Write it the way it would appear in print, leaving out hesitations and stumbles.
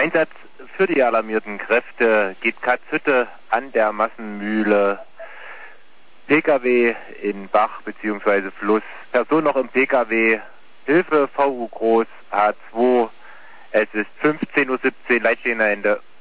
Einsatz für die alarmierten Kräfte geht Katzhütte an der Massenmühle. PKW in Bach bzw. Fluss. Person noch im PKW. Hilfe VU Groß H2. Es ist 15:17 Uhr, Leitstehender Ende.